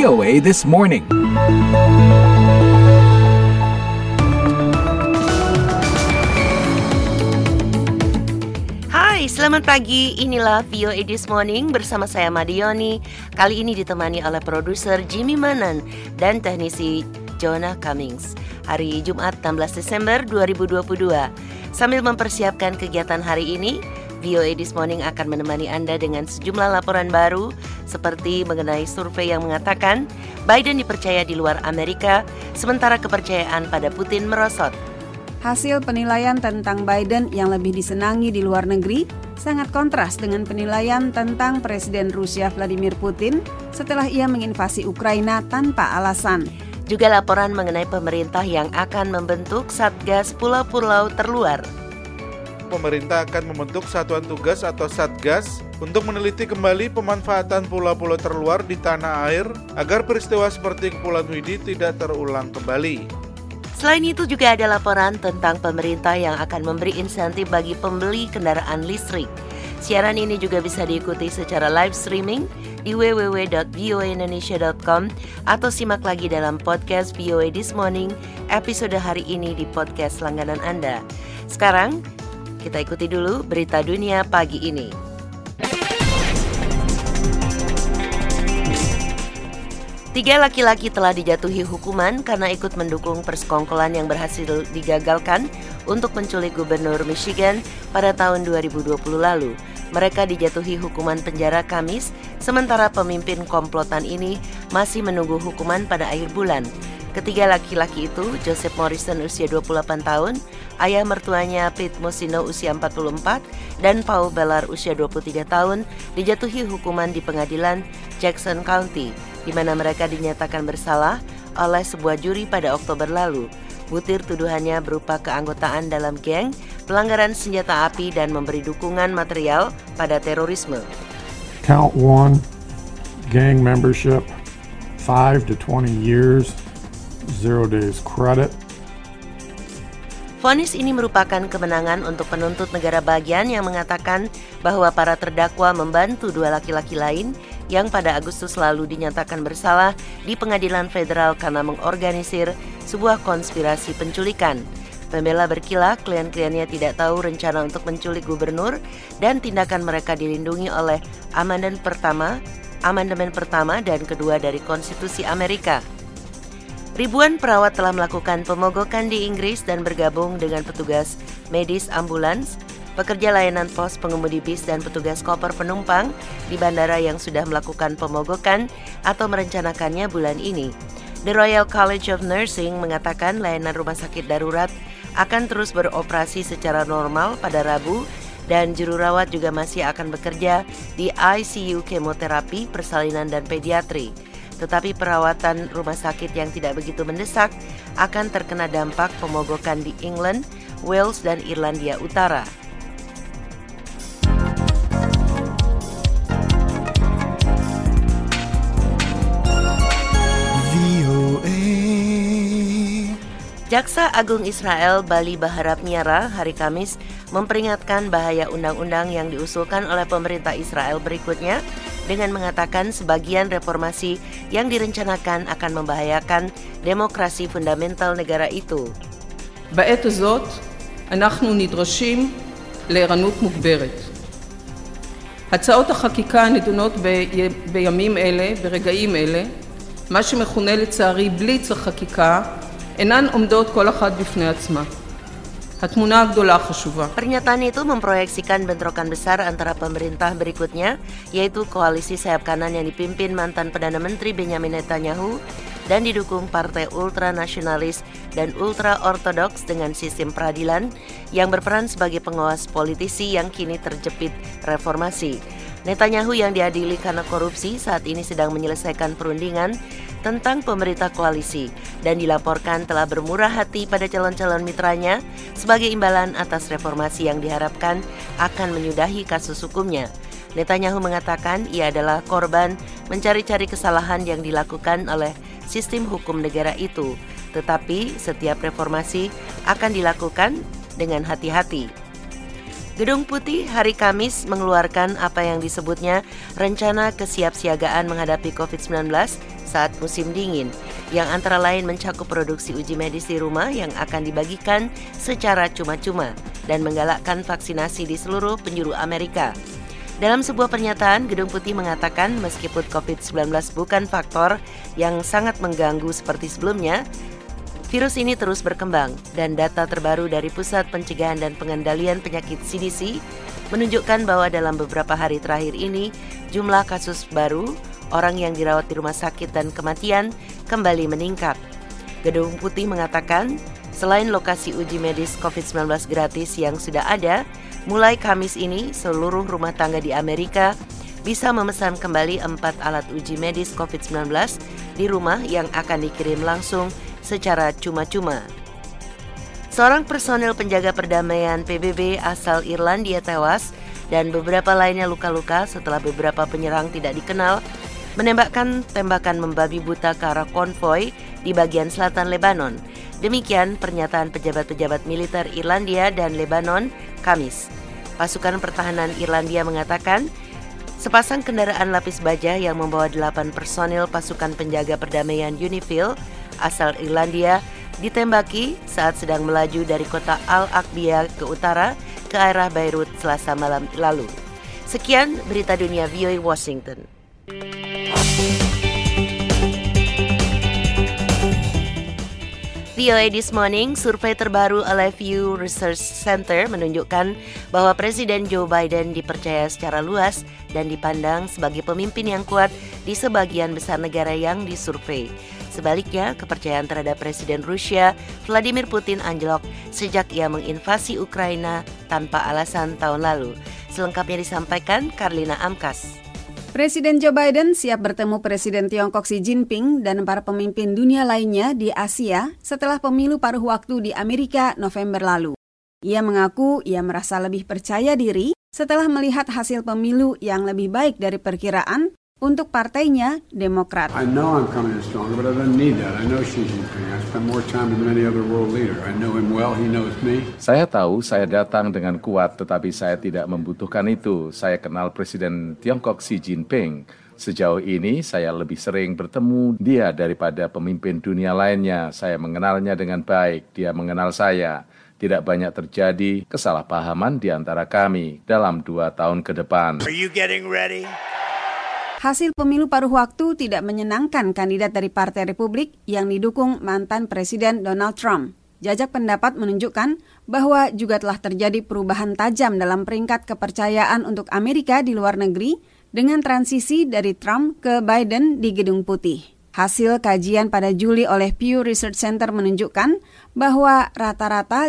VOA This Morning. Hai, selamat pagi. Inilah VOA This Morning bersama saya Madioni. Kali ini ditemani oleh produser Jimmy Manan dan teknisi Jonah Cummings. Hari Jumat 16 Desember 2022. Sambil mempersiapkan kegiatan hari ini, VOA This Morning akan menemani Anda dengan sejumlah laporan baru seperti mengenai survei yang mengatakan Biden dipercaya di luar Amerika, sementara kepercayaan pada Putin merosot. Hasil penilaian tentang Biden yang lebih disenangi di luar negeri sangat kontras dengan penilaian tentang Presiden Rusia Vladimir Putin setelah ia menginvasi Ukraina tanpa alasan. Juga laporan mengenai pemerintah yang akan membentuk Satgas Pulau-Pulau Terluar. Pemerintah akan membentuk satuan tugas atau Satgas untuk meneliti kembali pemanfaatan pulau-pulau terluar di tanah air agar peristiwa seperti Kepulauan Widi tidak terulang kembali. Selain itu juga ada laporan tentang pemerintah yang akan memberi insentif bagi pembeli kendaraan listrik. Siaran ini juga bisa diikuti secara live streaming di www.voaindonesia.com atau simak lagi dalam podcast VOA This Morning episode hari ini di podcast langganan Anda. Sekarang, kita ikuti dulu berita dunia pagi ini. Tiga laki-laki telah dijatuhi hukuman karena ikut mendukung persekongkolan yang berhasil digagalkan untuk menculik Gubernur Michigan pada tahun 2020 lalu. Mereka dijatuhi hukuman penjara Kamis, sementara pemimpin komplotan ini masih menunggu hukuman pada akhir bulan. Ketiga laki-laki itu, Joseph Morrison usia 28 tahun, ayah mertuanya Pete Mosino usia 44, dan Paul Bellar usia 23 tahun, dijatuhi hukuman di pengadilan Jackson County, di mana mereka dinyatakan bersalah oleh sebuah juri pada Oktober lalu. Butir tuduhannya berupa keanggotaan dalam geng, pelanggaran senjata api, dan memberi dukungan material pada terorisme. Count 1, gang membership, 5 to 20 years. 0 days credit. Vonis ini merupakan kemenangan untuk penuntut negara bagian yang mengatakan bahwa para terdakwa membantu dua laki-laki lain yang pada Agustus lalu dinyatakan bersalah di pengadilan federal karena mengorganisir sebuah konspirasi penculikan. Pembela berkilah klien-kliennya tidak tahu rencana untuk menculik gubernur dan tindakan mereka dilindungi oleh amandemen pertama dan kedua dari Konstitusi Amerika. Ribuan perawat telah melakukan pemogokan di Inggris dan bergabung dengan petugas medis ambulans, pekerja layanan pos, pengemudi bis, dan petugas koper penumpang di bandara yang sudah melakukan pemogokan atau merencanakannya bulan ini. The Royal College of Nursing mengatakan layanan rumah sakit darurat akan terus beroperasi secara normal pada Rabu dan juru rawat juga masih akan bekerja di ICU kemoterapi, persalinan, dan pediatri. Tetapi perawatan rumah sakit yang tidak begitu mendesak akan terkena dampak pemogokan di England, Wales, dan Irlandia Utara. Jaksa Agung Israel Bali Baharap Miara hari Kamis memperingatkan bahaya undang-undang yang diusulkan oleh pemerintah Israel berikutnya dengan mengatakan sebagian reformasi yang direncanakan akan membahayakan demokrasi fundamental negara itu. בעת הזאת אנחנו נדרשים לערנות מוגברת. הצעות החקיקה הנדונות בימים אלה, ברגעים אלה, מה שמכונה לצערי בליץ החקיקה, אינן עומדות כל אחת בפני עצמה. התמונה הגדולה חשובה. Pernyataan itu memproyeksikan bentrokan besar antara pemerintah berikutnya, yaitu koalisi sayap kanan yang dipimpin mantan Perdana Menteri Benjamin Netanyahu dan didukung partai ultranasionalis dan ultra-ortodoks dengan sistem peradilan yang berperan sebagai pengawas politisi yang kini terjepit reformasi. Netanyahu yang diadili karena korupsi saat ini sedang menyelesaikan perundingan tentang pemerintah koalisi dan dilaporkan telah bermurah hati pada calon-calon mitranya sebagai imbalan atas reformasi yang diharapkan akan menyudahi kasus hukumnya. Netanyahu mengatakan ia adalah korban mencari-cari kesalahan yang dilakukan oleh sistem hukum negara itu, tetapi setiap reformasi akan dilakukan dengan hati-hati. Gedung Putih hari Kamis mengeluarkan apa yang disebutnya rencana kesiapsiagaan menghadapi COVID-19 saat musim dingin, yang antara lain mencakup produksi uji medis di rumah yang akan dibagikan secara cuma-cuma dan menggalakkan vaksinasi di seluruh penjuru Amerika. Dalam sebuah pernyataan, Gedung Putih mengatakan meskipun COVID-19 bukan faktor yang sangat mengganggu seperti sebelumnya, virus ini terus berkembang dan data terbaru dari Pusat Pencegahan dan Pengendalian Penyakit CDC menunjukkan bahwa dalam beberapa hari terakhir ini jumlah kasus baru, orang yang dirawat di rumah sakit dan kematian kembali meningkat. Gedung Putih mengatakan selain lokasi uji medis COVID-19 gratis yang sudah ada, mulai Kamis ini, seluruh rumah tangga di Amerika bisa memesan kembali 4 alat uji medis COVID-19 di rumah yang akan dikirim langsung secara cuma-cuma. Seorang personel penjaga perdamaian PBB asal Irlandia tewas dan beberapa lainnya luka-luka setelah beberapa penyerang tidak dikenal menembakkan tembakan membabi buta ke arah konvoi di bagian selatan Lebanon. Demikian pernyataan pejabat-pejabat militer Irlandia dan Lebanon Kamis. Pasukan pertahanan Irlandia mengatakan sepasang kendaraan lapis baja yang membawa 8 personil pasukan penjaga perdamaian UNIFIL asal Irlandia ditembaki saat sedang melaju dari kota Al-Aqbiyah ke utara ke arah Beirut Selasa malam lalu. Sekian berita dunia VOA Washington. VOA This Morning, survei terbaru oleh Pew Research Center menunjukkan bahwa Presiden Joe Biden dipercaya secara luas dan dipandang sebagai pemimpin yang kuat di sebagian besar negara yang disurvei. Sebaliknya, kepercayaan terhadap Presiden Rusia Vladimir Putin anjlok sejak ia menginvasi Ukraina tanpa alasan tahun lalu. Selengkapnya disampaikan Karlina Amkas. Presiden Joe Biden siap bertemu Presiden Tiongkok Xi Jinping dan para pemimpin dunia lainnya di Asia setelah pemilu paruh waktu di Amerika November lalu. Ia mengaku ia merasa lebih percaya diri setelah melihat hasil pemilu yang lebih baik dari perkiraan untuk partainya, Demokrat. I know I'm coming in stronger, but I don't need that. I know Xi Jinping. I spend more time than any other world leader. I know him well, he knows me. Saya tahu saya datang dengan kuat, tetapi saya tidak membutuhkan itu. Saya kenal Presiden Tiongkok Xi Jinping. Sejauh ini saya lebih sering bertemu dia daripada pemimpin dunia lainnya. Saya mengenalnya dengan baik, dia mengenal saya. Tidak banyak terjadi kesalahpahaman di antara kami dalam 2 tahun ke depan. Are you getting ready? Hasil pemilu paruh waktu tidak menyenangkan kandidat dari Partai Republik yang didukung mantan Presiden Donald Trump. Jajak pendapat menunjukkan bahwa juga telah terjadi perubahan tajam dalam peringkat kepercayaan untuk Amerika di luar negeri dengan transisi dari Trump ke Biden di Gedung Putih. Hasil kajian pada Juli oleh Pew Research Center menunjukkan bahwa rata-rata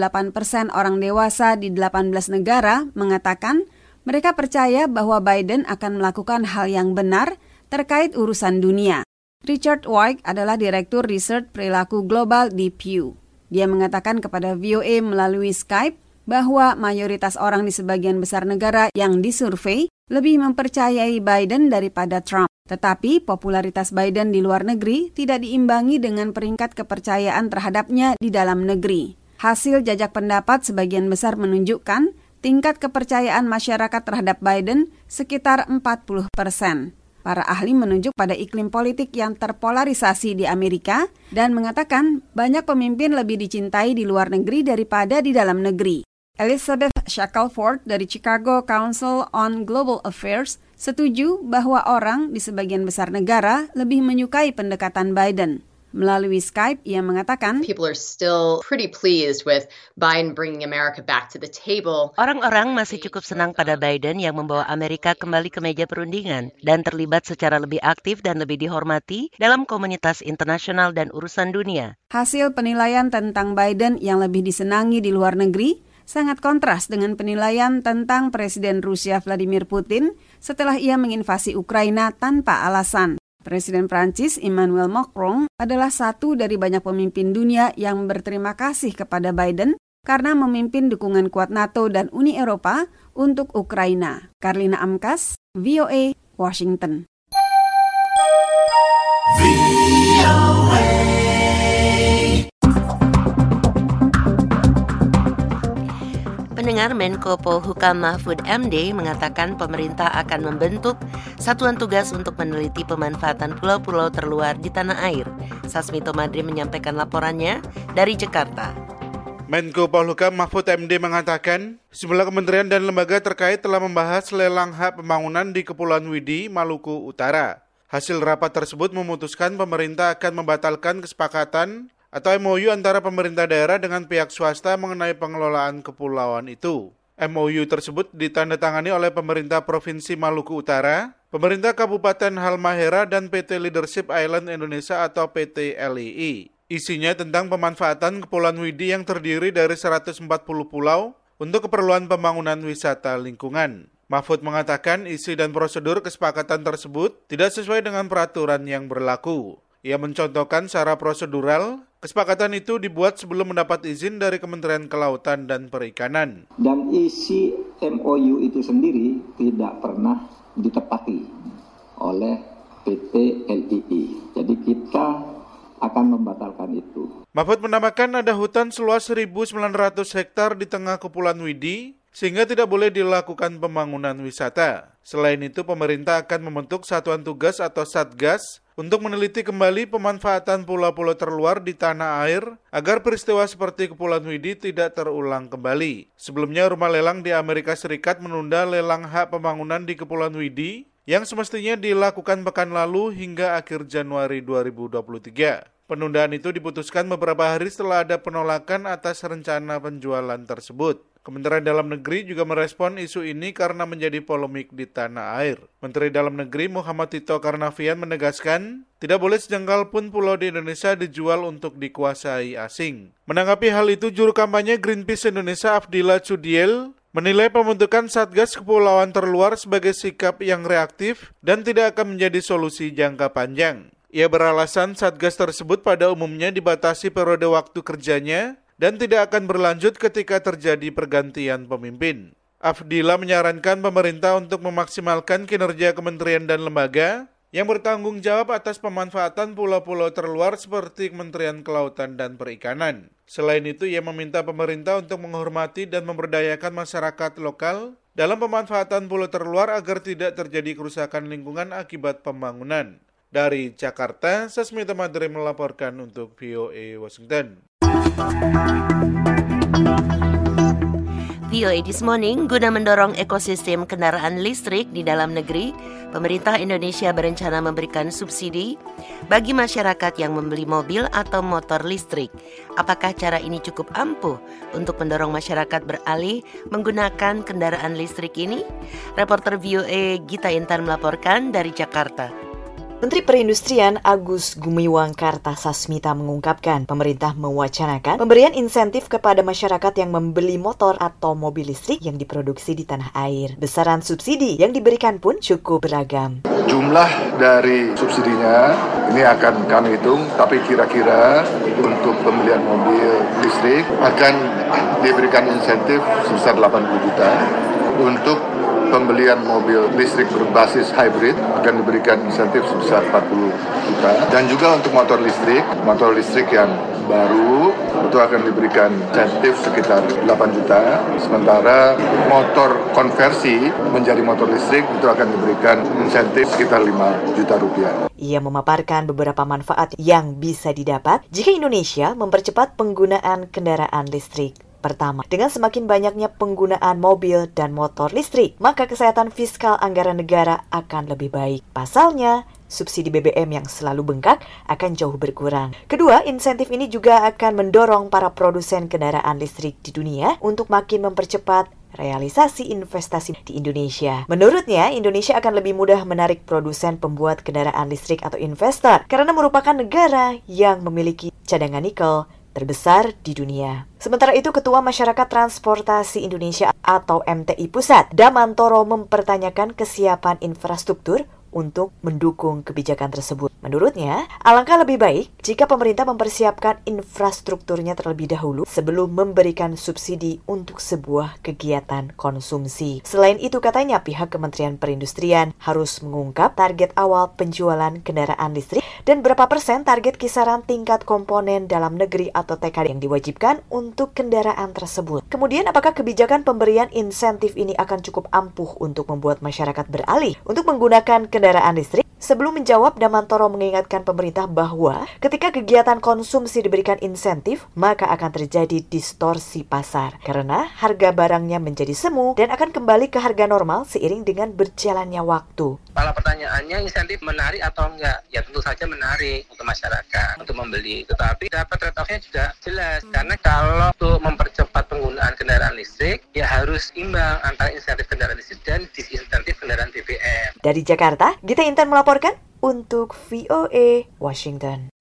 58% orang dewasa di 18 negara mengatakan mereka percaya bahwa Biden akan melakukan hal yang benar terkait urusan dunia. Richard White adalah Direktur Riset Perilaku Global di Pew. Dia mengatakan kepada VOA melalui Skype bahwa mayoritas orang di sebagian besar negara yang disurvei lebih mempercayai Biden daripada Trump. Tetapi popularitas Biden di luar negeri tidak diimbangi dengan peringkat kepercayaan terhadapnya di dalam negeri. Hasil jajak pendapat sebagian besar menunjukkan tingkat kepercayaan masyarakat terhadap Biden sekitar 40%. Para ahli menunjuk pada iklim politik yang terpolarisasi di Amerika dan mengatakan banyak pemimpin lebih dicintai di luar negeri daripada di dalam negeri. Elizabeth Shackelford dari Chicago Council on Global Affairs setuju bahwa orang di sebagian besar negara lebih menyukai pendekatan Biden. Melalui Skype, ia mengatakan, People are still pretty pleased with Biden bringing America back to the table. Orang-orang masih cukup senang pada Biden yang membawa Amerika kembali ke meja perundingan dan terlibat secara lebih aktif dan lebih dihormati dalam komunitas internasional dan urusan dunia. Hasil penilaian tentang Biden yang lebih disenangi di luar negeri sangat kontras dengan penilaian tentang Presiden Rusia Vladimir Putin setelah ia menginvasi Ukraina tanpa alasan. Presiden Prancis Emmanuel Macron adalah satu dari banyak pemimpin dunia yang berterima kasih kepada Biden karena memimpin dukungan kuat NATO dan Uni Eropa untuk Ukraina. Karlina Amkas, VOA, Washington. pendengar, Menko Polhukam Mahfud MD mengatakan pemerintah akan membentuk satuan tugas untuk meneliti pemanfaatan pulau-pulau terluar di tanah air. Sasmito Madri menyampaikan laporannya dari Jakarta. Menko Polhukam Mahfud MD mengatakan, sejumlah kementerian dan lembaga terkait telah membahas lelang hak pembangunan di Kepulauan Widi, Maluku Utara. Hasil rapat tersebut memutuskan pemerintah akan membatalkan kesepakatan atau MOU antara pemerintah daerah dengan pihak swasta mengenai pengelolaan kepulauan itu. MOU tersebut ditandatangani oleh pemerintah Provinsi Maluku Utara, pemerintah Kabupaten Halmahera, dan PT Leadership Island Indonesia atau PT LII. Isinya tentang pemanfaatan Kepulauan Widi yang terdiri dari 140 pulau untuk keperluan pembangunan wisata lingkungan. Mahfud mengatakan isi dan prosedur kesepakatan tersebut tidak sesuai dengan peraturan yang berlaku. Ia mencontohkan secara prosedural, kesepakatan itu dibuat sebelum mendapat izin dari Kementerian Kelautan dan Perikanan. Dan isi MOU itu sendiri tidak pernah ditepati oleh PT LII. Jadi kita akan membatalkan itu. Mahfud menambahkan ada hutan seluas 1.900 hektar di tengah Kepulauan Widi, sehingga tidak boleh dilakukan pembangunan wisata. Selain itu, pemerintah akan membentuk satuan tugas atau Satgas untuk meneliti kembali pemanfaatan pulau-pulau terluar di tanah air agar peristiwa seperti Kepulauan Widi tidak terulang kembali. Sebelumnya, Rumah Lelang di Amerika Serikat menunda lelang hak pembangunan di Kepulauan Widi yang semestinya dilakukan pekan lalu hingga akhir Januari 2023. Penundaan itu diputuskan beberapa hari setelah ada penolakan atas rencana penjualan tersebut. Kementerian Dalam Negeri juga merespon isu ini karena menjadi polemik di tanah air. Menteri Dalam Negeri Muhammad Tito Karnavian menegaskan, tidak boleh sejengkal pun pulau di Indonesia dijual untuk dikuasai asing. Menanggapi hal itu, juru kampanye Greenpeace Indonesia Afdillah Cudiel menilai pembentukan Satgas Kepulauan Terluar sebagai sikap yang reaktif dan tidak akan menjadi solusi jangka panjang. Ia beralasan Satgas tersebut pada umumnya dibatasi periode waktu kerjanya dan tidak akan berlanjut ketika terjadi pergantian pemimpin. Afdillah menyarankan pemerintah untuk memaksimalkan kinerja kementerian dan lembaga yang bertanggung jawab atas pemanfaatan pulau-pulau terluar seperti Kementerian Kelautan dan Perikanan. Selain itu, ia meminta pemerintah untuk menghormati dan memberdayakan masyarakat lokal dalam pemanfaatan pulau terluar agar tidak terjadi kerusakan lingkungan akibat pembangunan. Dari Jakarta, Sasmito Madri melaporkan untuk VOA Washington. VOA This Morning, guna mendorong ekosistem kendaraan listrik di dalam negeri, pemerintah Indonesia berencana memberikan subsidi bagi masyarakat yang membeli mobil atau motor listrik. Apakah cara ini cukup ampuh untuk mendorong masyarakat beralih menggunakan kendaraan listrik ini? Reporter VOA Gita Intan melaporkan dari Jakarta. Menteri Perindustrian Agus Gumiwang Kartasasmita mengungkapkan pemerintah mewacanakan pemberian insentif kepada masyarakat yang membeli motor atau mobil listrik yang diproduksi di tanah air. Besaran subsidi yang diberikan pun cukup beragam. Jumlah dari subsidinya ini akan kami hitung, tapi kira-kira untuk pembelian mobil listrik akan diberikan insentif sebesar 80 juta. Untuk pembelian mobil listrik berbasis hybrid akan diberikan insentif sebesar 40 juta. Dan juga untuk motor listrik yang baru itu akan diberikan insentif sekitar 8 juta. Sementara motor konversi menjadi motor listrik itu akan diberikan insentif sekitar 5 juta rupiah. Ia memaparkan beberapa manfaat yang bisa didapat jika Indonesia mempercepat penggunaan kendaraan listrik. Pertama, dengan semakin banyaknya penggunaan mobil dan motor listrik, maka kesehatan fiskal anggaran negara akan lebih baik. Pasalnya, subsidi BBM yang selalu bengkak akan jauh berkurang. Kedua, insentif ini juga akan mendorong para produsen kendaraan listrik di dunia untuk makin mempercepat realisasi investasi di Indonesia. Menurutnya, Indonesia akan lebih mudah menarik produsen pembuat kendaraan listrik atau investor karena merupakan negara yang memiliki cadangan nikel terbesar di dunia. Sementara itu, Ketua Masyarakat Transportasi Indonesia atau MTI Pusat, Damantoro, mempertanyakan kesiapan infrastruktur untuk mendukung kebijakan tersebut. Menurutnya, alangkah lebih baik jika pemerintah mempersiapkan infrastrukturnya terlebih dahulu sebelum memberikan subsidi untuk sebuah kegiatan konsumsi. Selain itu, katanya pihak Kementerian Perindustrian harus mengungkap target awal penjualan kendaraan listrik dan berapa persen target kisaran tingkat komponen dalam negeri atau TKD yang diwajibkan untuk kendaraan tersebut. Kemudian, apakah kebijakan pemberian insentif ini akan cukup ampuh untuk membuat masyarakat beralih untuk menggunakan kendaraan listrik? Sebelum menjawab, Damantoro mengingatkan pemerintah bahwa ketika kegiatan konsumsi diberikan insentif, maka akan terjadi distorsi pasar karena harga barangnya menjadi semu dan akan kembali ke harga normal seiring dengan berjalannya waktu. Kalau pertanyaannya insentif menarik atau enggak? Ya tentu saja menarik untuk masyarakat untuk membeli. Tetapi dapat trade-off-nya juga jelas. Karena kalau untuk mempercepat penggunaan kendaraan listrik, ya harus imbang antara insentif kendaraan listrik dan disinsentif kendaraan BBM. Dari Jakarta, Gita Intan melaporkan untuk VOA Washington.